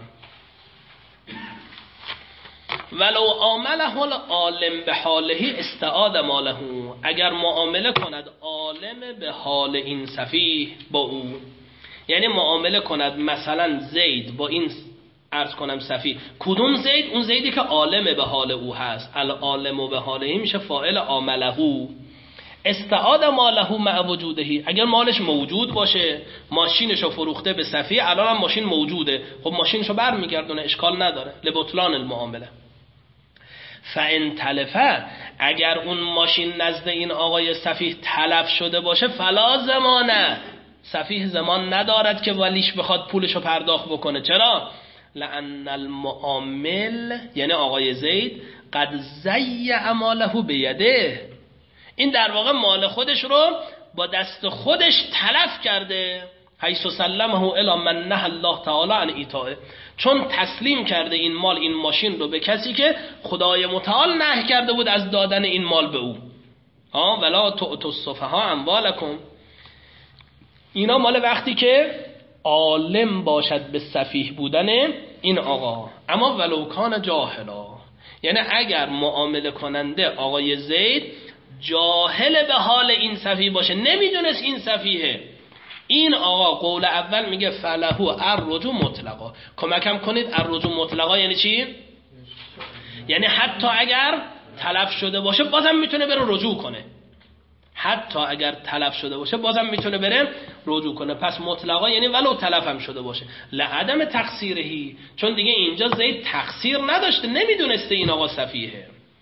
S1: ولو عامله العالم به حاله استعاد ماله، اگر معامله کند عالم به حال این سفیه با او، یعنی معامله کند مثلا زید با این عرض کنم سفیه. کدوم زید؟ اون زیدی که عالم به حال او هست. العالم به حاله میشه فاعل عامله. استعاد ماله مع وجودهی، اگر مالش موجود باشه، ماشینشو فروخته به سفیه، الان هم ماشین موجوده، خب ماشینشو برمیگردونه اشکال نداره، لبطلان المعامله. فان تلفه، اگر اون ماشین نزد این آقای سفیه تلف شده باشه، فلا زمانه، سفیه زمان ندارد که ولیش بخواد پولشو پرداخت بکنه. چرا؟ لأن المعامل یعنی آقای زید قد ضیع ماله بیده، این در واقع مال خودش رو با دست خودش تلف کرده. حیث سلمه الی من نهى الله تعالی عن ایتائه، چون تسلیم کرده این مال، این ماشین رو به کسی که خدای متعال نهی کرده بود از دادن این مال به او. ولا تؤتوا السفهاء اموالکم، اینا مال وقتی که عالم باشد به سفیه بودن این آقا. اما ولو کان جاهلا، یعنی اگر معامله کننده آقای زید جاهل به حال این سفیه باشه، نمیدونست این سفیه، این آقا قول اول میگه فله الرجوع مطلقا. کمکم کنید، الرجوع مطلقا یعنی چی؟ یعنی حتی اگر تلف شده باشه بازم میتونه بره رجوع کنه، حتی اگر تلف شده باشه بازم میتونه بره رجوع کنه. پس مطلقا یعنی ولو تلف هم شده باشه، لعدم تقصیرهی، چون دیگه اینجا زید تقصیر نداشته، نمیدونسته این آقا سفیه.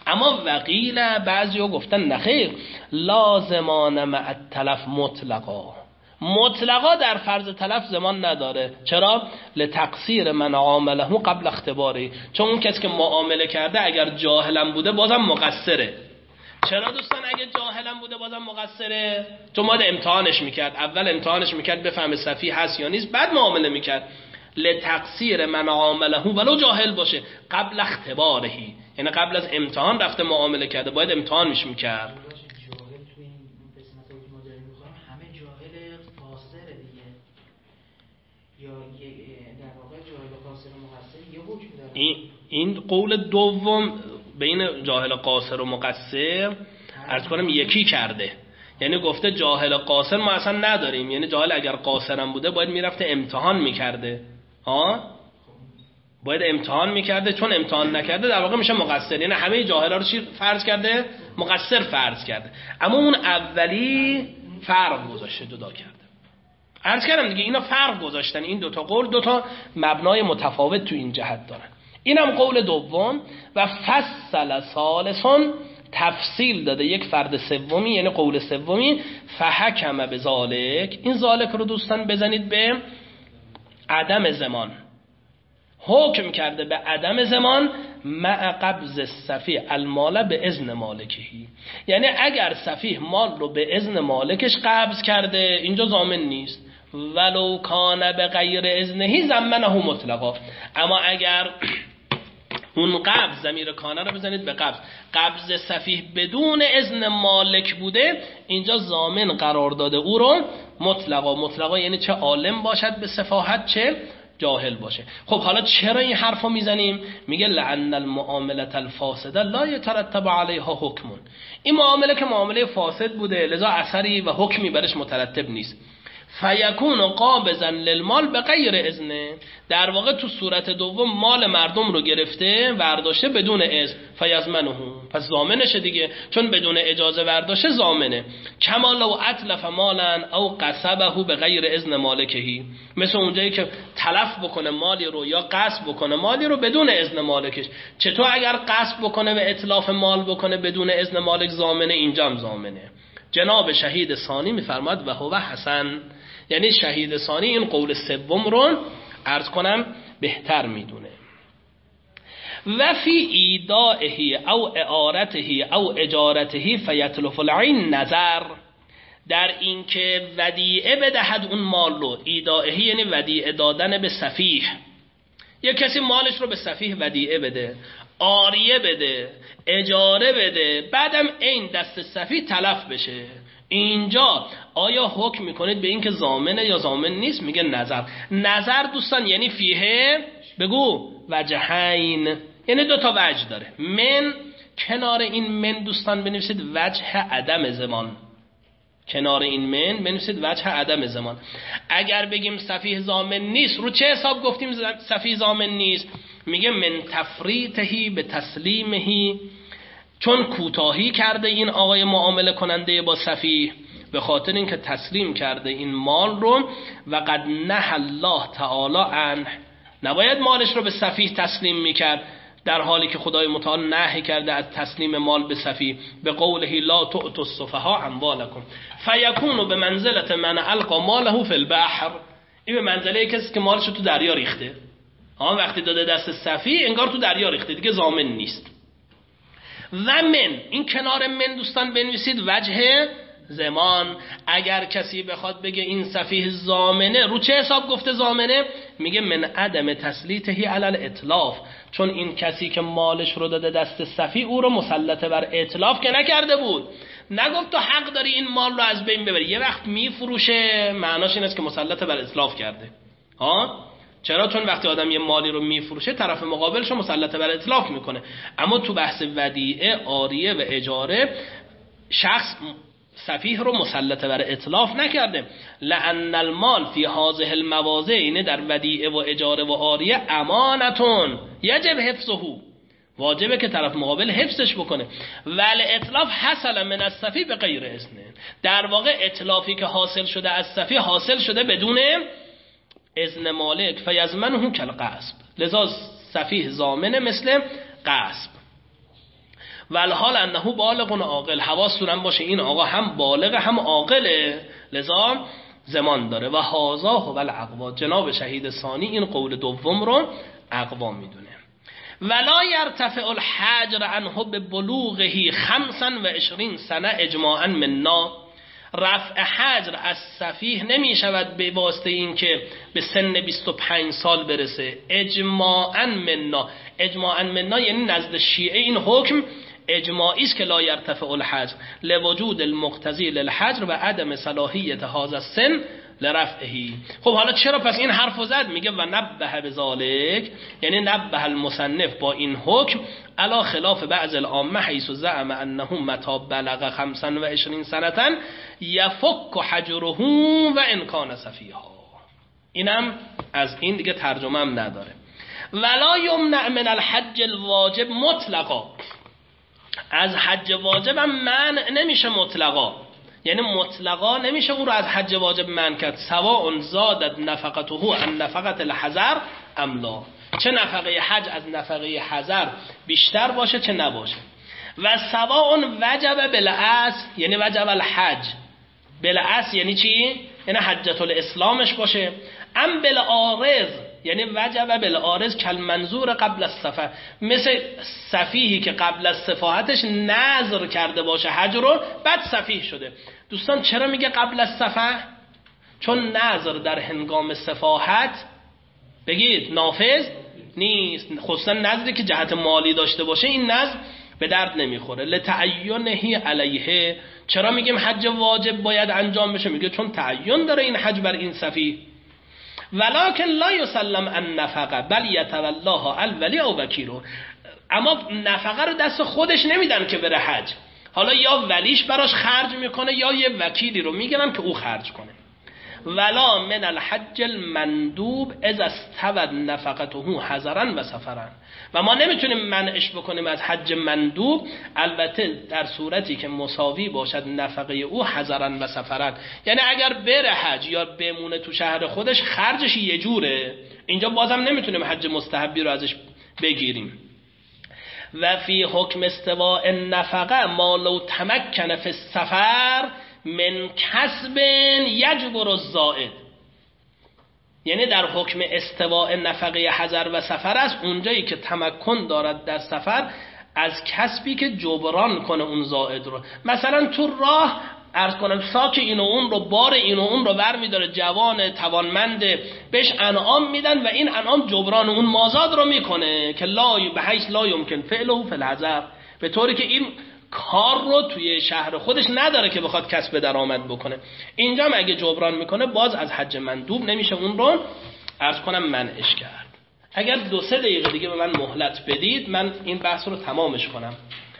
S1: اما وقیل بعضی ها گفتن نخیر، لازمان مع التلف مطلقا در فرض تلف زمان نداره. چرا؟ لتقصیر من عامله قبل اختباری، چون اون کسی که معامله کرده اگر جاهلم بوده بازم مقصره. چرا دوستان اگه جاهلم بوده بازم مقصره؟ چون باید امتحانش میکرد، اول امتحانش میکرد بفهمه سفیه هست یا نیست، بعد معامله میکرد. لتقصیر من عامله ولو جاهل باشه قبل اختباره، یعنی قبل از امتحان رفته معامله کرده، باید امتحانش میکرد. این قول دوم بین جاهل قاصر و مقصر عرض کنم یکی کرده، یعنی گفته جاهل قاصر ما اصلا نداریم، یعنی جاهل اگر قاصرم بوده باید میرفته امتحان میکرده، باید امتحان میکرده، چون امتحان نکرده در واقع میشه مقصر، یعنی همه جاهلا رو چی فرض کرده؟ مقصر فرض کرده. اما اون اولی فرق گذاشته، جدا کرده. عرض کردم دیگه اینا فرق گذاشتن، این دوتا قول دوتا مبنای متفاوت تو این جهت دارن. اینم قول دوم. و فصل ثالثون، تفصیل داده یک فرد سومی، یعنی قول سومی. فحکم به ذالک، این ذالک رو دوستان بزنید به عدم زمان، حکم کرده به عدم زمان مع قبض السفیه المال به اذن مالکهی، یعنی اگر سفیه مال رو به اذن مالکش قبض کرده اینجا ضامن نیست. ولو کان به غیر اذنهی ضمنه مطلقا، اما اگر اون قبض، ضمیر کانه رو بزنید به قبض سفیه بدون اذن مالک بوده، اینجا ضامن قرار داده او رو مطلقا یعنی چه عالم باشد به سفاهت چه جاهل باشه. خب حالا چرا این حرفو میزنیم؟ میگه لعن المعامله الفاسده لا يترتب علیها حکم، این معامله که معامله فاسد بوده لذا اثری و حکمی برش مترتب نیست. فیکون قابضا للمال به غیر اذن، در واقع تو صورت دوم مال مردم رو گرفته برداشته بدون اذن، فیضمنه، پس ضامنشه دیگه، چون بدون اجازه برداشته ضامنه. کما لو اتلف مالا او قصبه به غیر اذن مالکهی، مثل اونجایی که تلف بکنه مالی رو یا قصب بکنه مالی رو بدون اذن مالکش. چطور اگر قصب بکنه و اتلاف مال بکنه بدون اذن مالک ضامنه، اینجا هم ضامنه. جناب شهید ثانی میفرماد و هو حسن، یعنی شهید ثانی این قول سوم رو عرض کنم بهتر میدونه. و فی ایدائه او اعارته او اجارته فیتلف العین نظر، در این که ودیعه بدهد اون مال رو، ایدائه یعنی ودیعه دادن به سفیه، یک کسی مالش رو به سفیه ودیعه بده، عاریه بده، اجاره بده، بعدم این دست سفیه تلف بشه، اینجا آیا حکم میکنید به این که ضامنه یا ضامن نیست؟ میگه نظر دوستان یعنی فیه بگو وجهین، یعنی دو تا وجه داره. من، کنار این من دوستان بنویسید وجه عدم زمان، کنار این من بنویسید وجه عدم زمان. اگر بگیم سفیه ضامن نیست، رو چه حساب گفتیم سفیه ضامن نیست؟ میگه من تفریطهی به تسلیمهی، چون کوتاهی کرده این آقای معامله کننده با سفیه به خاطر اینکه تسلیم کرده این مال رو، و قد نهى الله تعالی عنه، نباید مالش رو به سفیه تسلیم میکرد، در حالی که خدای متعال نهی کرده از تسلیم مال به سفیه، به قوله لا تؤتوا السفهاء اموالکم فیکون به منزلت من القى ماله فی البحر، این به منزله کسی که مالش رو تو دریا ریخته، وقتی داده دست سفیه انگار تو دریا ریخته، دیگه ضامن نیست. و من، این کنار من دوستان بنویسید وجه زمان. اگر کسی بخواد بگه این سفیه ضامنه، رو چه حساب گفته ضامنه؟ میگه من عدم تسلیطهی علی الاطلاف، چون این کسی که مالش رو داده دست سفیه او رو مسلط بر اطلاف که نکرده بود، نگفت تو حق داری این مال رو از بین ببری، یه وقت میفروشه، معناش این است که مسلط بر اطلاف کرده. چرا؟ چون وقتی آدم یه مالی رو میفروشه طرف مقابلش رو مسلط بر اطلاق میکنه. اما تو بحث ودیعه، عاریه و اجاره شخص سفیه رو مسلط بر اطلاف نکرده. لأن المال فی هذه المواضع، اینه در ودیعه و اجاره و عاریه، امانتون یجب حفظه، واجبه که طرف مقابل حفظش بکنه. ول اطلاف حصل من السفیه به غیر اذن، در واقع اطلافی که حاصل شده از سفیه حاصل شده بدون اذن مالک، فیضمنه کالغصب، لذا سفیه ضامنه مثل غصب. والحال انه بالغ عاقل، حواستون هم باشه این آقا هم بالغ هم عاقله، لذا زمان داره. و هذا هو الاقوا، جناب شهید ثانی این قول دوم رو اقوا میدونه. ولا یرتفع الحجر عنه ببلوغه 25 سنه اجماعا منا، رفع حجر از سفیه نمی شود به واسطه این که به سن 25 سال برسه. اجماعا منا، اجماعا منا یعنی نزد شیعه این حکم اجماعی است که لا یرتفع الحجر لوجود المقتضی للحجر و عدم صلاحیت هذا السن لرفعه. خب حالا چرا پس این حرفو زد؟ میگه و نبه بذالک، یعنی نبه المصنف با این حکم علا خلاف بعض العامه حیث زعم انه متى بلغ 25 سنه یفک حجره و ان کان سفیها. اینم از این دیگه ترجمه هم نداره. ولا یمنع من الحج الواجب مطلقا، از حج واجب هم منع نمیشه مطلقا، یعنی مطلقا نمیشه او رو از حج واجب منع کرد. سواء زادت نفقته عن نفقت الحضر ام لا، چه نفقه حج از نفقه حضر بیشتر باشه چه نباشه. و سواء وجب بالاصل، یعنی وجب الحج بالاصل یعنی چی؟ یعنی حجت الاسلامش باشه. ام بالعارض، یعنی وجب بالعارض کل منظور قبل السفر، مثل سفیهی که قبل از سفاحتش نظر کرده باشه حج رو بعد سفیه شده. دوستان چرا میگه قبل از سفر؟ چون نظر در هنگام سفاحت بگید نافذ نیست، خصوصا نظری که جهت مالی داشته باشه این نظر به درد نمیخوره. لتعینه علیه، چرا میگیم حج واجب باید انجام بشه؟ میگه چون تعین داره این حج بر این سفیه. ولکن لا یسلم النفقه بل یتولاها الولی او وکیلو، اما نفقه رو دست خودش نمیدن که بره حج، حالا یا ولیش براش خرج میکنه یا یه وکیلی رو میگیرن که او خرج کنه. ولا من الحج المندوب اذا استود نفقته حضرا و سفرا، و ما نمیتونیم منعش بکنیم از حج مندوب، البته در صورتی که مساوی باشد نفقه او حضرا و سفرا، یعنی اگر بره حج یا بمونه تو شهر خودش خرجش یه جوره، اینجا بازم نمیتونیم حج مستحبی رو ازش بگیریم. و فی حکم استواء النفقه ما لو تمکن فی السفر من کسب یجبر الزائد، یعنی در حکم استواء نفقه حضر و سفر است اونجایی که تمکن دارد در سفر از کسبی که جبران کنه اون زائد رو. مثلا تو راه عرض کنم ساک این و اون رو، بار این و اون رو برمیداره، جوان توانمند بهش انعام میدن و این انعام جبران اون مازاد رو میکنه که به حیث لا یمکن فعله فی الحضر، به طوری که این کار رو توی شهر خودش نداره که بخواد کسب درآمد بکنه. اینجا هم اگه جبران میکنه باز از حج مندوب نمیشه اون رو عرض کنم منعش کرد. اگر 2-3 دقیقه دیگه به من مهلت بدید من این بحث رو تمامش کنم،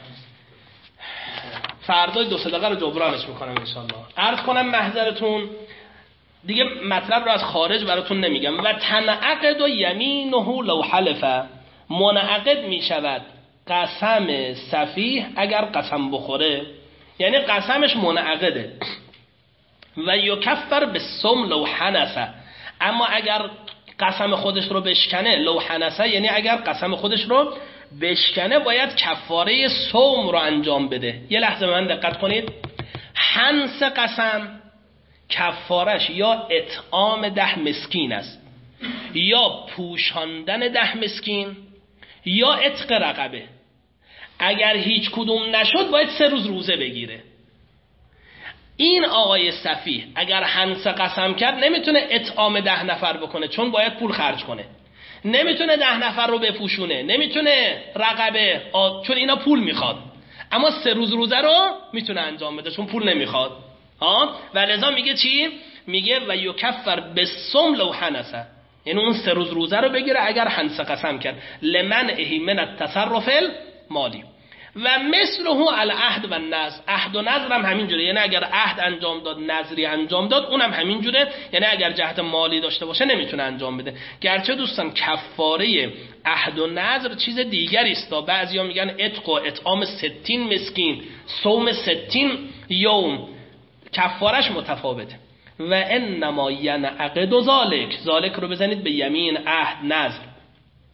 S1: فردا 2-3 دقیقه رو جبرانش میکنم انشالله. عرض کنم محضرتون دیگه مطلب رو از خارج براتون نمیگم. و تنعقد و یمینه لو حلف، منعقد میشود قسم سفیه اگر قسم بخوره، یعنی قسمش منعقده. و یکفر بالصوم لو حنث، اما اگر قسم خودش رو بشکنه، لو حنث یعنی اگر قسم خودش رو بشکنه باید کفاره صوم رو انجام بده. یه لحظه من دقت کنید، حنث قسم کفارش یا اطعام 10 مسکین است، یا پوشاندن 10 مسکین، یا عتق رقبه. اگر هیچ کدوم نشد باید 3 روز روزه بگیره. این آقای سفیه اگر حنث قسم کرد نمیتونه اطعام 10 نفر بکنه چون باید پول خرج کنه، نمیتونه 10 نفر رو بپوشونه، نمیتونه رقبه چون اینا پول میخواد، اما 3 روز روزه رو میتونه انجام بده چون پول نمیخواد. و لذا میگه چی؟ میگه و یکفر بالصوم لو حنث، یعنی اون 3 روز روزه رو بگیره اگر حنث قسم کرد، لمنعه من التصرف المالی. و مثله العهد و النذر، عهد و نذر هم همین جوره، یعنی اگر عهد انجام داد نذری انجام داد اونم همین جوره، یعنی اگر جهت مالی داشته باشه نمیتونه انجام بده. گرچه دوستان کفاره عهد و نذر چیز دیگری است، بعضیا میگن عتق و اطعام 60 مسکین، صوم 60 یوم، کفارش متفاوته. و انما ینعقد ذالک، ذالک رو بزنید به یمین، عهد، نذر.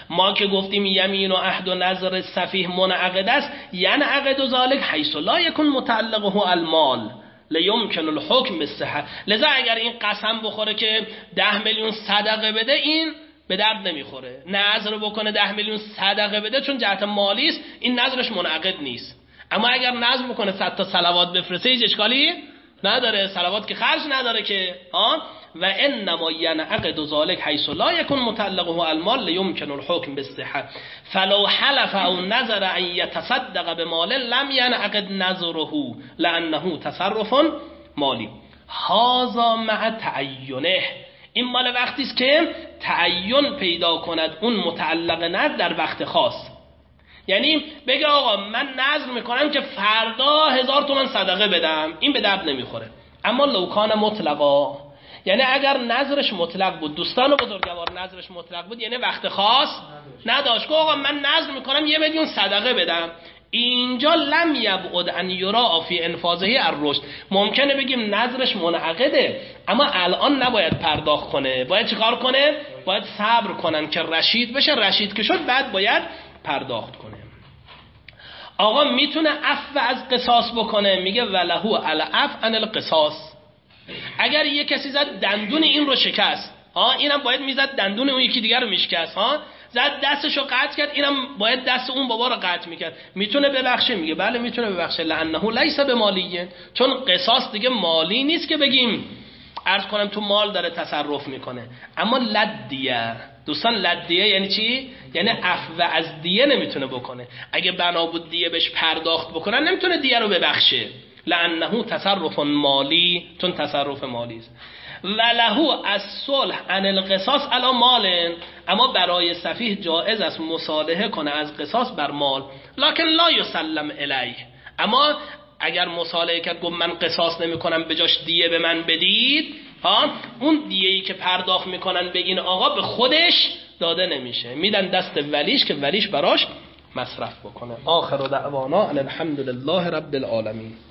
S1: ما که گفتیم یمین و عهد و نظر سفیه منعقد است، ینعقد ذلک حیث لا یکن متعلقه المال لیمکن الحکم بالصحه. لذا اگر این قسم بخوره که 10 میلیون صدقه بده، این به درد نمیخوره. نظر بکنه 10 میلیون صدقه بده چون جهت مالی است، این نظرش منعقد نیست. اما اگر نظر بکنه 100 تا صلوات بفرسته، هیچ اشکالی نداره، صلوات که خرج نداره که و انما ینعقد ذلک حیث لا یکن متعلقه المال لیمکن الحکم بالصحه فلو حلف او نظر ان یتصدق بمال لم ینعقد نظره لانه تصرف مالی. هذا مع تعینه، این مال وقتی است که تعین پیدا کند اون متعلق نظر در وقت خاص. یعنی بگه آقا من نظر میکنم که فردا 1000 تومان صدقه بدم، این به درد نمیخوره. اما لو کان مطلقا، یعنی اگر نظرش مطلق بود، دوستان و بزرگوار نظرش مطلق بود، یعنی وقت خاص نداشت که آقا من نظر میکنم 1 میلیون صدقه بدم، اینجا لم یبعد ان یرا فی انفاذه الرشد. ممکنه بگیم نظرش منعقده اما الان نباید پرداخت کنه، باید چیکار کنه؟ باید صبر کنن که رشید بشه، رشید که شد بعد باید پرداخت کنه. آقا میتونه عفو از قصاص بکنه، میگه ولهو العفو عن القصاص. اگر یه کسی زد دندون این رو شکست، اینم باید میزد دندون اون یکی دیگر رو میشکست، زد دستشو قطع کرد، اینم باید دست اون بابا رو قطع میکرد. میتونه ببخشه؟ میگه بله میتونه ببخشه، لانه لیس بمالیه، چون قصاص دیگه مالی نیست که بگیم عرض کنم تو مال داره تصرف میکنه. اما لدیه، دوستان لدیه یعنی چی؟ یعنی عفو از دیه نمیتونه بکنه. اگه بنا بود دیه بهش پرداخت بکنن نمیتونه دیه رو ببخشه، لانه تصرف مالی، چون تصرف مالی است. ولهو الصلح عن القصاص علی مال، اما برای سفیه جایز است مصالحه کنه از قصاص بر مال، لکن لا یسلم الیه. اما اگر مصالحه کرد گفت من قصاص نمی کنم بجاش دیه به من بدید، اون دیه‌ای که پرداخت میکنن به این آقا به خودش داده نمیشه، میدن دست ولیش که ولیش براش مصرف بکنه. آخر دعوانا الحمدلله رب العالمین.